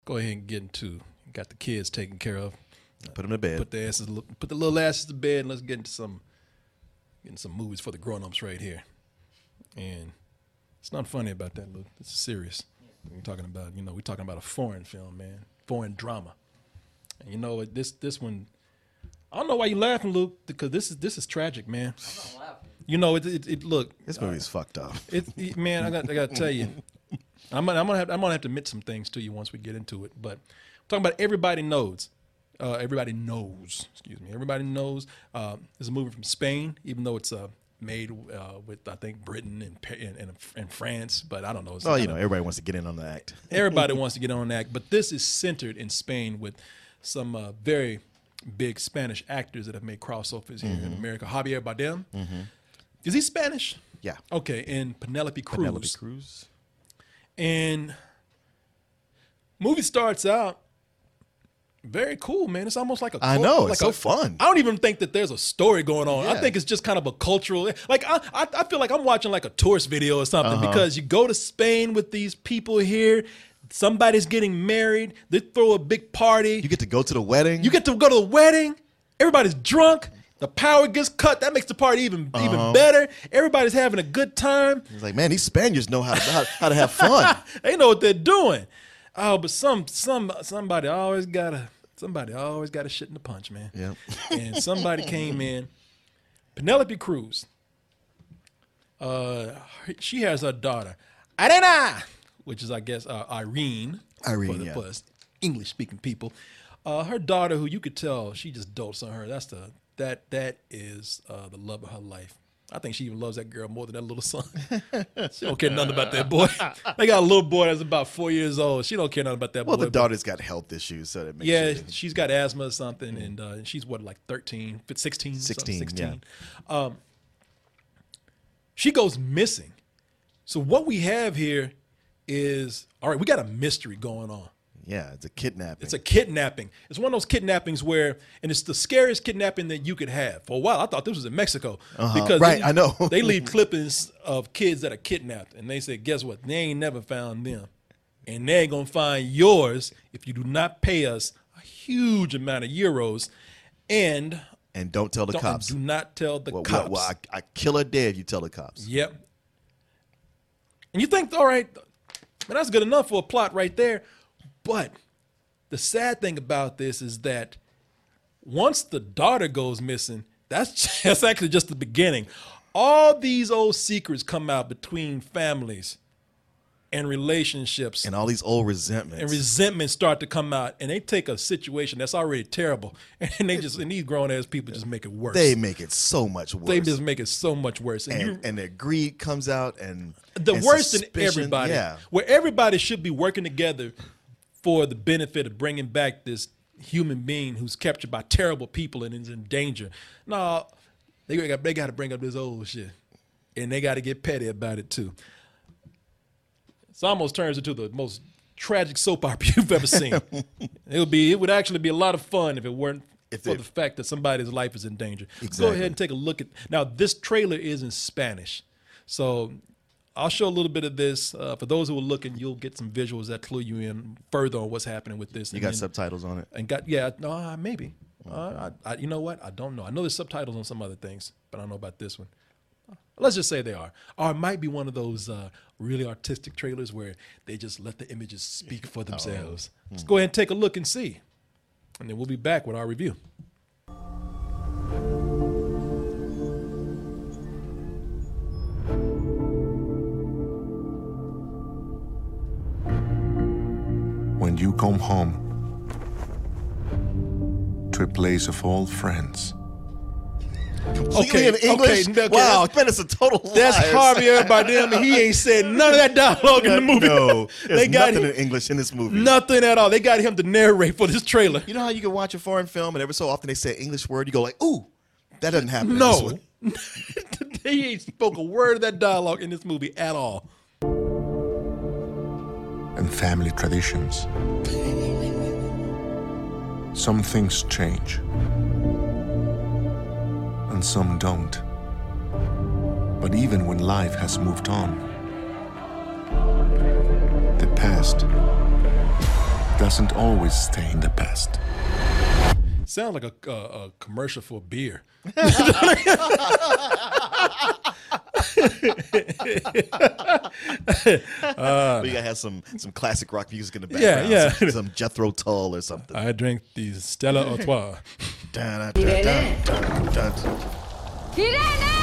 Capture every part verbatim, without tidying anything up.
go ahead and get into, got the kids taken care of. Put them to bed. Put the asses, put the little asses to bed, and let's get into some, getting some movies for the grown-ups right here. And it's not funny about that, Luke. It's serious. We're talking about, you know, we're talking about a foreign film, man, foreign drama. And you know, this this one, I don't know why you laughing, Luke, because this is this is tragic, man. I'm not laughing. You know, it it, it look. This movie's uh, fucked up. It, it man, I got I got to tell you, I'm gonna I'm gonna have I'm gonna have to admit some things to you once we get into it. But I'm talking about Everybody Knows. Uh, everybody knows. Excuse me. Everybody knows. Uh, it's a movie from Spain, even though it's uh, made uh, with I think Britain and, and and and France, but I don't know. It's well, you know, everybody wants to get in on the act. Everybody wants to get on the act, but this is centered in Spain with some uh, very big Spanish actors that have made crossovers here mm-hmm. in America. Javier Bardem. Mm-hmm. Is he Spanish? Yeah. Okay, and Penelope Cruz. Penelope Cruz. And movie starts out very cool, man. It's almost like a. I know. Like it's so a, fun. I don't even think that there's a story going on. Yeah. I think it's just kind of a cultural. Like I, I, I feel like I'm watching like a tourist video or something Uh-huh. because you go to Spain with these people here. Somebody's getting married. They throw a big party. You get to go to the wedding. You get to go to the wedding. Everybody's drunk. The power gets cut. That makes the party even Uh-huh. even better. Everybody's having a good time. It's like, man, these Spaniards know how to how, how to have fun. They know what they're doing. Oh, but some some somebody always gotta somebody always gotta shit in the punch, man. Yeah. And somebody came in. Penelope Cruz. Uh, she has her daughter, Arena, which is I guess uh, Irene. Irene, for the yeah. for us English-speaking people. Uh, her daughter, who you could tell she just dotes on her. That's the that that is uh, the love of her life. I think she even loves that girl more than that little son. She don't care nothing about that boy. They got a little boy that's about four years old. She don't care nothing about that Well, boy. the daughter's got health issues, so that makes Yeah, sure. she's got asthma or something, and uh, she's what, like thirteen, sixteen? sixteen, sixteen. Um, she goes missing. So what we have here is, all right, we got a mystery going on. Yeah, it's a kidnapping. It's a kidnapping. It's one of those kidnappings where, and it's the scariest kidnapping that you could have. For a while, I thought this was in Mexico. Uh-huh. Because Right, they, I know. They leave clippings of kids that are kidnapped, and they say, guess what? They ain't never found them. And they ain't going to find yours if you do not pay us a huge amount of euros. And and don't tell the don't, cops. do not tell the well, cops. Well, I, I kill her dead. You tell the cops. Yep. And you think, all right, man, that's good enough for a plot right there. But the sad thing about this is that once the daughter goes missing, that's, that's actually just the beginning. All these old secrets come out between families and relationships. And all these old resentments. And resentments start to come out, and they take a situation that's already terrible, and they just and these grown ass people just make it worse. They make it so much worse. They just make it so much worse, and, you, and their greed comes out, and the and worst in suspicion. everybody. Yeah, where everybody should be working together for the benefit of bringing back this human being who's captured by terrible people and is in danger. No, they got they got to bring up this old shit, and they got to get petty about it too. It almost turns into the most tragic soap opera you've ever seen. It would be, it would actually be a lot of fun if it weren't If for it- the fact that somebody's life is in danger. Let's Exactly. go ahead and take a look at, now this trailer is in Spanish. So I'll show a little bit of this. Uh, for those who are looking, you'll get some visuals that clue you in further on what's happening with this. you And got then- subtitles on it. And got, yeah, no, uh, maybe. Uh, I, I, you know what? I don't know. I know there's subtitles on some other things, but I don't know about this one. Let's just say they are. Or it might be one of those uh, really artistic trailers where they just let the images speak for themselves. Let's go ahead and take a look and see. And then we'll be back with our review. When you come home to a place of old friends, Completely Okay, in English. okay, okay, Wow, that's- man, it's a total. That's liar. Javier Bardem, and he ain't said none of that dialogue in the movie. No, there's they got nothing him, in English in this movie. nothing at all. They got him to narrate for this trailer. You know how you can watch a foreign film and every so often they say an English word, you go like, ooh, that doesn't happen. in this No. one. He ain't spoke a word of that dialogue in this movie at all. and family traditions. Some things change, and some don't. But even when life has moved on, the past doesn't always stay in the past. Sounds like a, a, a commercial for beer. uh, we gotta have some some classic rock music in the Yeah, background. yeah. Some, some Jethro Tull or something. I drink these Stella Artois. Dun, dun, dun, dun, dun, dun. Irene!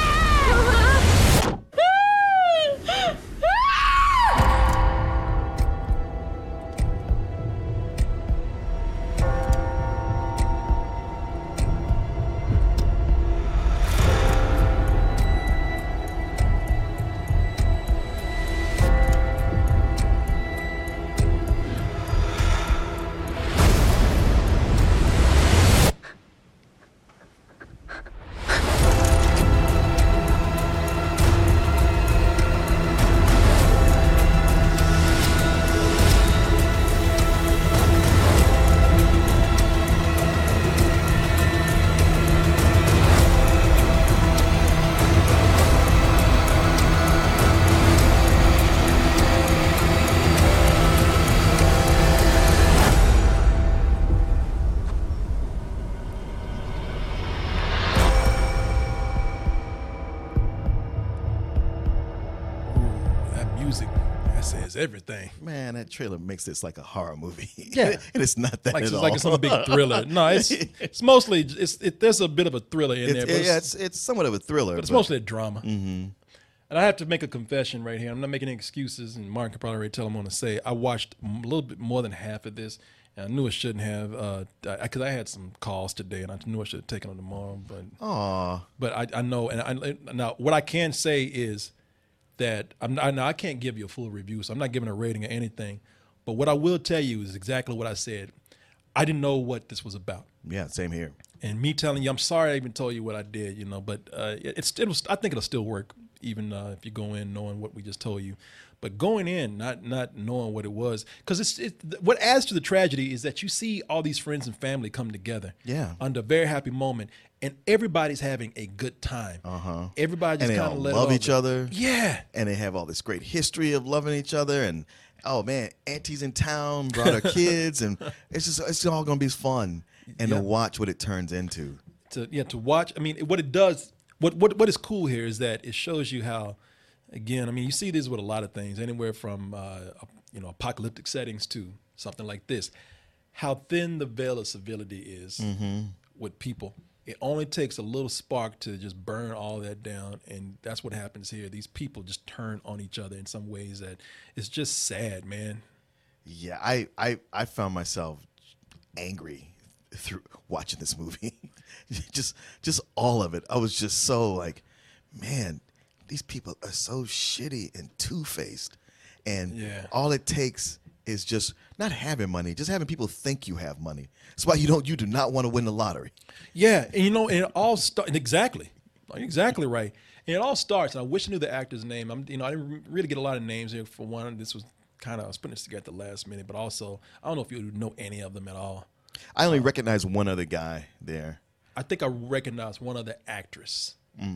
Music, that says everything. Man, that trailer makes this like a horror movie. Yeah. And it's not that Like at it's all. like it's some big thriller. No, it's it's mostly it's it, there's a bit of a thriller in It's, there, but yeah, it's, it's, it's somewhat of a thriller. but it's but- mostly a drama. Mm-hmm. And I have to make a confession right here. I'm not making any excuses, and Mark can probably already tell him what to say. I watched a little bit more than half of this, and I knew I shouldn't have, uh, because I, I had some calls today, and I knew I should have taken them tomorrow. But Aw. but I, I know, and I, now what I can say is that I'm not, now I can't give you a full review, so I'm not giving a rating or anything. But what I will tell you is exactly what I said. I didn't know what this was about. Yeah, same here. And me telling you, I'm sorry I even told you what I did, you know, but uh, it, it's it was, I think it'll still work, even uh, if you go in knowing what we just told you. But going in, not not knowing what it was, because it's it, what adds to the tragedy is that you see all these friends and family come together, Yeah. under a very happy moment, and everybody's having a good time. Uh huh. Everybody just And they kind all of let it love all each go. other. Yeah. And they have all this great history of loving each other. And oh man, auntie's in town, brought her kids, and it's just it's all gonna be fun. And Yeah. to watch what it turns into. to yeah to watch. I mean, what it does, what what what is cool here is that it shows you how, again, I mean, you see this with a lot of things, anywhere from uh, you know apocalyptic settings to something like this, how thin the veil of civility is with people. It only takes a little spark to just burn all that down, and that's what happens here. These people just turn on each other in some ways that it's just sad, man. Yeah, I I, I found myself angry through watching this movie. just just all of it. I was just so like, man, these people are so shitty and two-faced. And Yeah. all it takes is just not having money, just having people think you have money. That's why you don't you do not want to win the lottery. Yeah, and you know, and it all start exactly, exactly right. And it all starts. And I wish I knew the actor's name. I'm, you know, I didn't really get a lot of names here. For one, this was kind of I was putting this together at the last minute, but also I don't know if you know any of them at all. I only recognize one other guy there. I think I recognize one other actress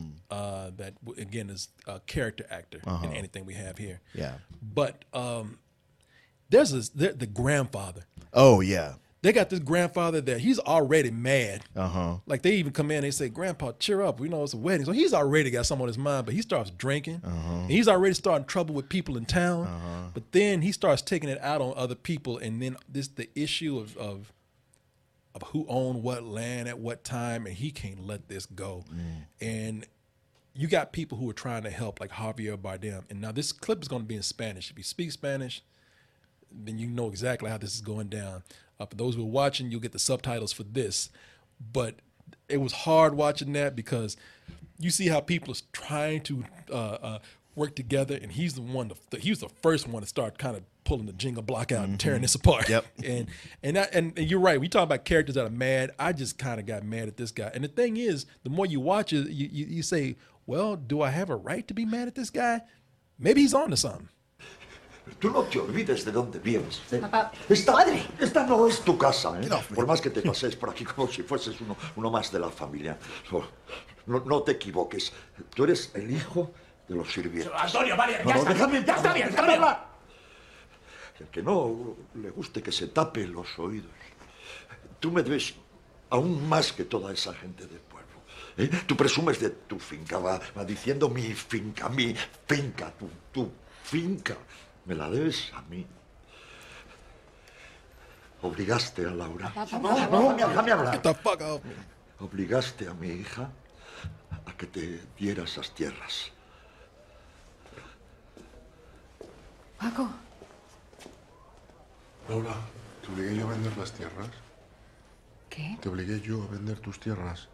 uh, that w- again is a character actor in anything we have here. Yeah. But um, there's this, the, the grandfather. Oh yeah. They got this grandfather that he's already mad. Uh-huh. Like they even come in and they say, "Grandpa, cheer up. We know it's a wedding." So he's already got something on his mind, but he starts drinking. And he's already starting trouble with people in town. But then he starts taking it out on other people. And then this the issue of of, of who owned what land at what time, and he can't let this go. And you got people who are trying to help, like Javier Bardem. And now this clip is going to be in Spanish. If you speak Spanish, then you know exactly how this is going down. Uh, for those who are watching, you'll get the subtitles for this. But it was hard watching that because you see how people are trying to uh, uh, work together, and he's the one. To, he was the first one to start kind of pulling the jingle block out and tearing this apart. Yep. And and that, and, and you're right. We talk about characters that are mad. I just kind of got mad at this guy. And the thing is, the more you watch it, you, you you say, well, do I have a right to be mad at this guy? Maybe he's on to something. Tú no te olvides de dónde vienes. Papá. Esta, Padre. esta no es tu casa, ¿eh? Get off me. Por más que te pases por aquí como si fueses uno, uno más de la familia. No, no, no te equivoques. Tú eres el hijo de los sirvientes. Antonio, vale, No, ya no, está. déjame, Ya está bien, está déjame bien. hablar. que, que no le guste que se tape los oídos. Tú me debes aún más que toda esa gente del pueblo. ¿eh? Tú presumes de tu finca, va, va diciendo mi finca, mi finca, tu, tu finca. Me la debes a mí. Obligaste a Laura. No, no, déjame hablar. Get the fuck off me. Obligaste a mi hija a que te diera esas tierras. Paco. Laura, ¿te obligué yo a vender las tierras? ¿Qué? Te obligué yo a vender tus tierras.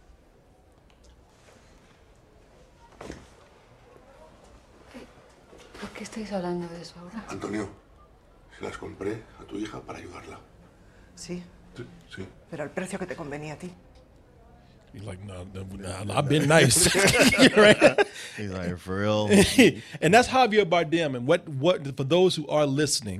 ¿Por qué estáis hablando de eso ahora? Antonio, se las compré a tu hija para ayudarla. Sí, Sí, sí. pero al precio que te convenía a ti. He's like, no, no, no, I've been nice. Right? He's like, for real. And that's Javier Bardem. And what, what for those who are listening,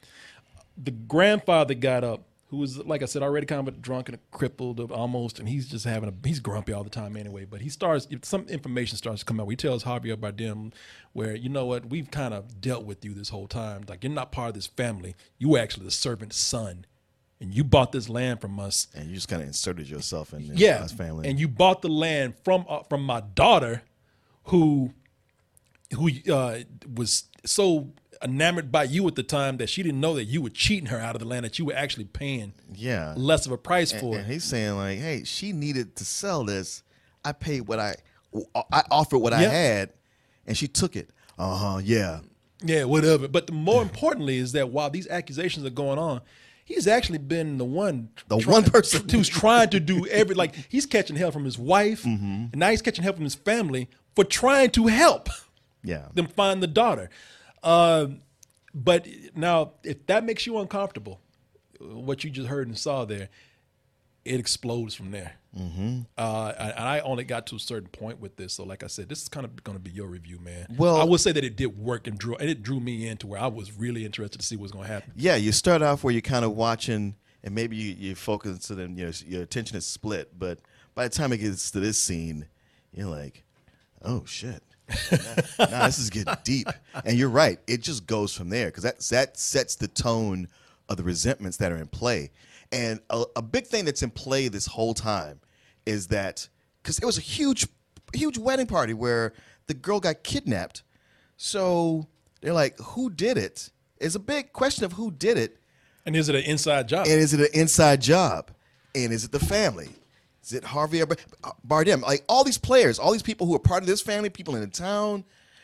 the grandfather got up, who was, like I said, already kind of drunk and crippled almost, and he's just having a, he's grumpy all the time anyway. But he starts, some information starts to come out. He tells Javier Bardem, where, you know what, we've kind of dealt with you this whole time. Like, you're not part of this family. You were actually the servant's son. And you bought this land from us. And you just kind of inserted yourself in, in Yeah, his family. and you bought the land from uh, from my daughter, who who uh, was so enamored by you at the time that she didn't know that you were cheating her out of the land, that you were actually paying yeah. less of a price And, for and it. he's saying like, hey, she needed to sell this. I paid what I, I offered what I Yeah. had, and she took it. Uh huh. Yeah. Yeah, whatever. But the more importantly is that while these accusations are going on, he's actually been the one, The one person. who's trying to do every, like, he's catching hell from his wife, Mm-hmm. and now he's catching hell from his family for trying to help Yeah. them find the daughter. Uh, but now, if that makes you uncomfortable, what you just heard and saw there, it explodes from there. Mm-hmm. Uh, and I only got to a certain point with this, so like I said, this is kind of going to be your review, man. Well- I would say that it did work and drew, and it drew me in to where I was really interested to see what's going to happen. Yeah, you start off where you're kind of watching, and maybe you, you focus, and then you know, your attention is split. But by the time it gets to this scene, you're like, oh shit, nah, this is getting deep. And you're right, it just goes from there because that that sets the tone of the resentments that are in play. And a, a big thing that's in play this whole time is that because it was a huge, huge wedding party where the girl got kidnapped. So they're like, who did it? It's a big question of who did it. And is it an inside job? And is it an inside job? And is it the family? Is it Javier Bardem? Like all these players, all these people who are part of this family, people in the town,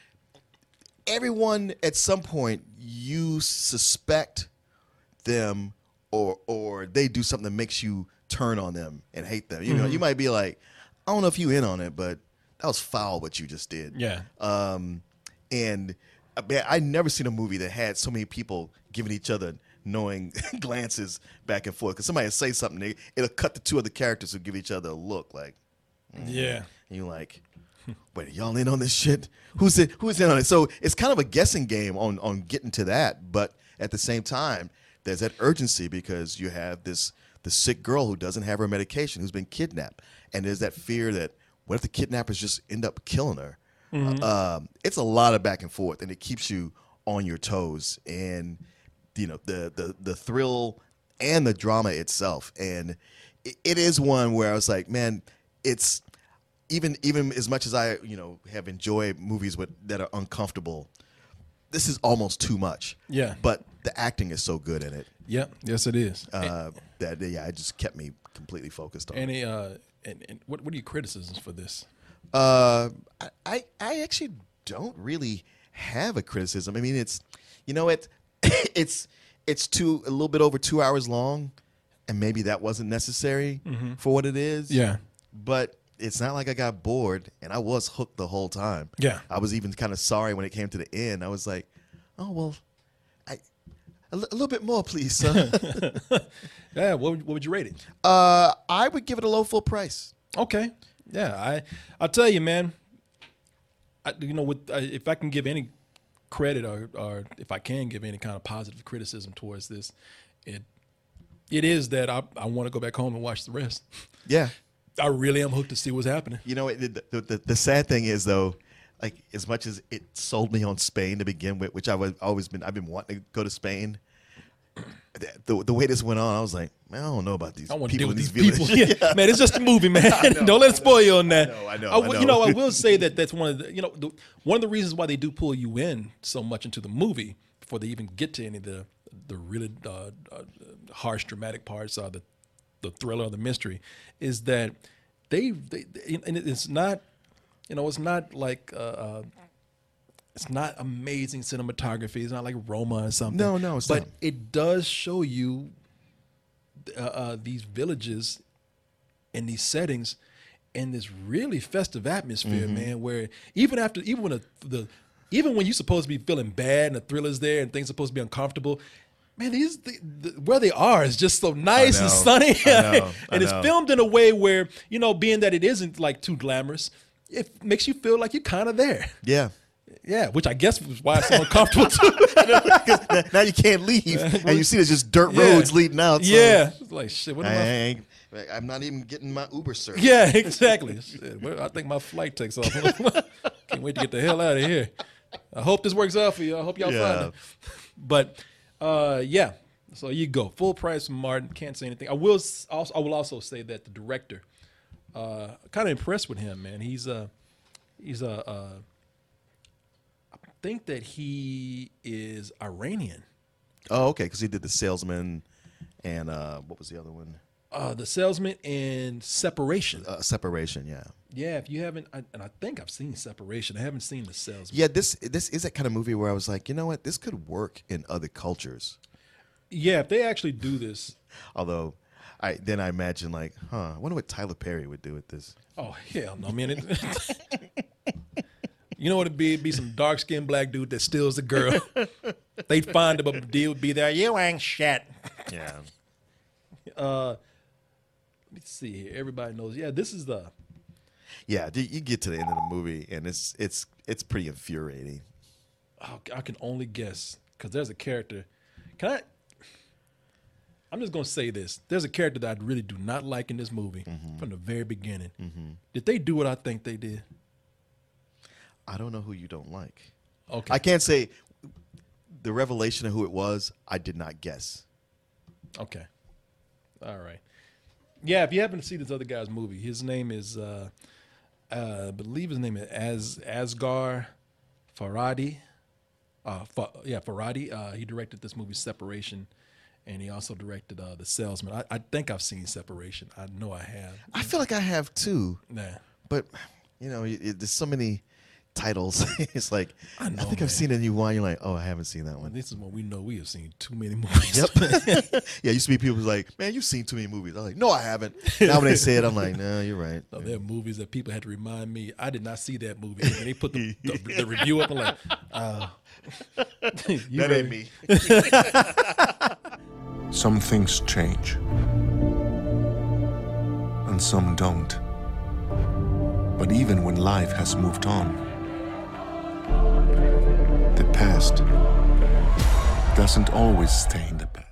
everyone at some point you suspect them or or they do something that makes you turn on them and hate them. You know, you might be like, I don't know if you in on it, but that was foul what you just did. Yeah. Um, and uh, man, I never seen a movie that had so many people giving each other knowing glances back and forth. Because somebody will say something, they, it'll cut the two other characters who give each other a look like, Yeah. and you're like, wait, are y'all in on this shit? Who's in, who's in on it? So it's kind of a guessing game on on getting to that, but at the same time, there's that urgency because you have this the sick girl who doesn't have her medication, who's been kidnapped, and there's that fear that what if the kidnappers just end up killing her? Um, it's a lot of back and forth, and it keeps you on your toes, and you know the the the thrill and the drama itself, and it, it is one where I was like, man, it's even even as much as I you know have enjoyed movies with that are uncomfortable, this is almost too much. Yeah. But the acting is so good in it Yep. Yes, it is. uh, that yeah, it just kept me completely focused on. it. Any uh, and, and what what are your criticisms for this? Uh, I, I I actually don't really have a criticism. I mean, it's you know it it's it's two a little bit over two hours long, and maybe that wasn't necessary for what it is. Yeah. But it's not like I got bored, and I was hooked the whole time. Yeah. I was even kind of sorry when it came to the end. I was like, oh well, I a, li- a little bit more, please, sir. Yeah. What would, what would you rate it? uh, I would give it a low full price. Okay. Yeah. I I'll tell you, man. I, you know, with uh, if I can give any credit or or if I can give any kind of positive criticism towards this, it it is that I I want to go back home and watch the rest. Yeah. I really am hooked to see what's happening. You know, it, the, the the sad thing is though, like as much as it sold me on Spain to begin with, which I've always been, I've been wanting to go to Spain. The, the way this went on, I was like, man, I don't know about these I want to people deal in with these these villages. people. Yeah. Man, it's just a movie, man. Don't let it spoil you on that. I know, I know, I w- I You know, know. I will say that that's one of the, you know, the, one of the reasons why they do pull you in so much into the movie before they even get to any of the the really uh, uh, harsh, dramatic parts or the the thriller or the mystery is that they, they and it's not, you know, it's not like. Uh, uh, It's not amazing cinematography. It's not like Roma or something. No, no, it's but not. it does show you uh, uh, these villages and these settings in this really festive atmosphere, Mm-hmm. man. Where even after, even when the, the, even when you're supposed to be feeling bad and the thriller's there and things are supposed to be uncomfortable, man, these the, the, where they are is just so nice and know. sunny, I know. I and it's know. filmed in a way where, you know, being that it isn't like too glamorous, it makes you feel like you're kind of there. Yeah. Yeah, which I guess was why it's so uncomfortable too. Now you can't leave, and you see there's just dirt Yeah. roads leading out. So Yeah, it's like shit. What I, am I? I ain't, I'm not even getting my Uber service. Yeah, exactly. Shit, well, I think my flight takes off. Can't wait to get the hell out of here. I hope this works out for you. I hope y'all Yeah. find it. But uh, yeah, so you go full price from Martin. Can't say anything. I will s- also. I will also say that the director, uh, kind of impressed with him, man. He's a, he's a. Uh, I think that he is Iranian. Oh, okay, because he did The Salesman, and uh, what was the other one? Uh, the Salesman and Separation. Uh, Separation. Yeah. Yeah, if you haven't, I, and I think I've seen Separation. I haven't seen The Salesman. Yeah. This this is that kind of movie where I was like, you know what, this could work in other cultures. Yeah, if they actually do this. Although, I then I imagine like, huh, I wonder what Tyler Perry would do with this. Oh hell no, man! It, you know what it'd be? It'd be some dark skinned black dude that steals the girl. They'd find him, but the deal would be there. You ain't shit. Yeah. Uh, let me see here. Everybody knows. Yeah, this is the. Yeah. You you get to the end of the movie, and it's it's it's pretty infuriating. Oh, I can only guess because there's a character. Can I? I'm just gonna say this. There's a character that I really do not like in this movie Mm-hmm. from the very beginning. Did they do what I think they did? I don't know who you don't like. Okay. I can't say the revelation of who it was. I did not guess. Okay. All right. Yeah, if you happen to see this other guy's movie, his name is, uh, uh, I believe his name is Az Asghar Farhadi. Uh, Fa- yeah, Farhadi. Uh, he directed this movie Separation, and he also directed uh, The Salesman. I, I think I've seen Separation. I know I have. I feel like I have too, Nah. but you know, it, it- there's so many titles. It's like I, I know, think man. I've seen a new one. You're like, oh, I haven't seen that one. This is when we know we have seen too many movies. Yep. Yeah, used to be people who's like, man, you've seen too many movies. I'm like, no, I haven't. Now when they say it, I'm like, no, you're right. No, there are movies that people had to remind me. I did not see that movie. And they put the, the, the review up. I'm like, oh. You That ready? ain't me. Some things change, and some don't. But even when life has moved on, the past doesn't always stay in the past.